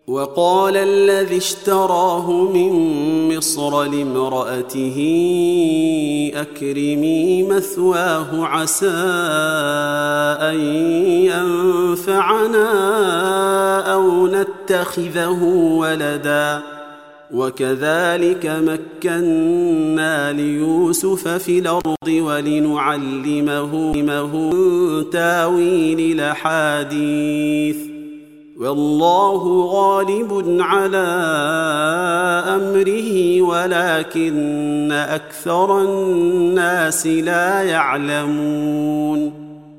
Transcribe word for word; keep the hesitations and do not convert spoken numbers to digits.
وقال الذي اشتراه من مصر لامرأته أكرمي مثواه عسى أن ينفعنا أو نتخذه ولدا وكذلك مكنا ليوسف في الأرض ولنعلمه من تاويل الأحاديث والله غالب على أمره ولكن أكثر الناس لا يعلمون